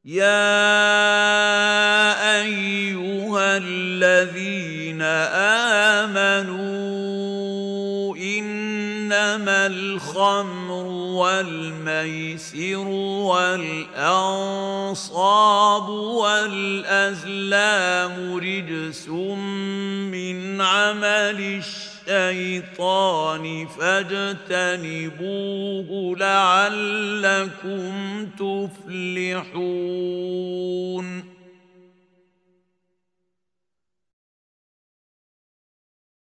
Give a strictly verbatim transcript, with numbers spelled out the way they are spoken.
يا أيها الذين آمنوا إنما الخمر والميسر والأنصاب والأزلام رجس من عمل الشيطان فاجتنبوه لعلكم تفلحون.